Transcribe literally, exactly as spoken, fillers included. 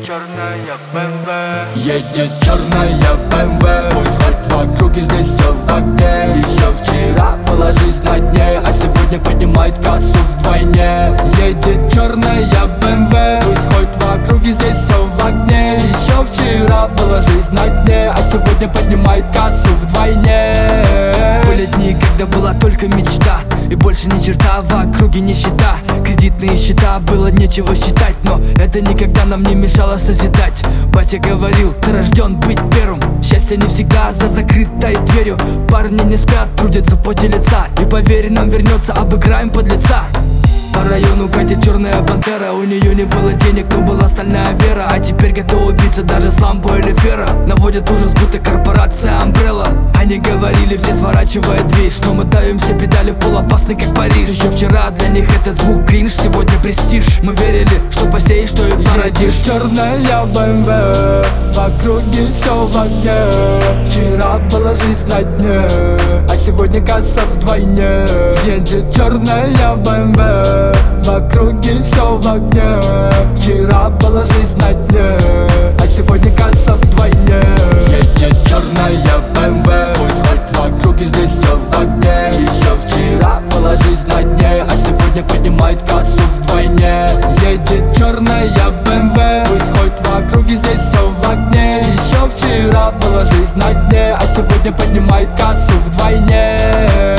черная БМВ. Едет черная БМВ, пусть хоть вокруг и здесь все в огне. Еще вчера была жизнь на дне, а сегодня поднимает кассу вдвойне. Едет черная БМВ, пусть хоть вокруг и здесь все в огне. Еще вчера была жизнь на дне, а сегодня поднимает кассу вдвойне. Были дни, когда была только мечта, и больше ни черта, в округе нищета. Кредитные счета, было нечего считать, но это никогда нам не мешало созидать. Батя говорил, ты рожден быть первым. Счастье не всегда за закрытой дверью. Парни не спят, трудятся в поте лица, и поверь, нам вернется, обыграем подлеца. По району катит черная пантера. У нее не было денег, но была стальная вера. А теперь готова убиться даже с ламбо или фера. Наводят ужас, будто корпорация Umbrella. Они говорили, все сворачивая дверь, что мы давим все педали в пол, опасный как Париж. Еще вчера для них это звук кринж, сегодня престиж. Мы верили, что посеешь, что и породишь. Черная БМВ, в округе все в огне. Вчера была жизнь на дне, а сегодня касса вдвойне. Едет черная БМВ, в округе все в огне. Вчера была жизнь на дне, а сегодня касса вдвойне. Едет черная БМВ, пусть хоть в округе здесь все в огне. Еще вчера была жизнь на дне, а сегодня поднимает кассу вдвойне. Едет черная БМВ, пусть хоть в округе здесь все в огне. Еще вчера была жизнь на дне, а сегодня поднимает кассу вдвойне.